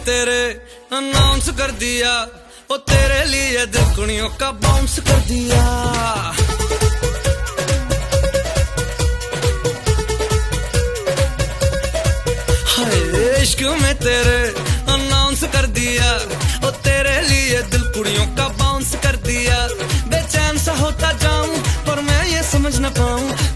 तेरे अनाउंस कर दिया, ओ तेरे लिए दिल कुड़ियों का बाउंस कर दिया। हाय इश्क में तेरे अनाउंस कर दिया, ओ तेरे लिए दिल कुड़ियों का बाउंस कर दिया। बेचैन सा होता जाऊं पर मैं ये समझ न पाऊं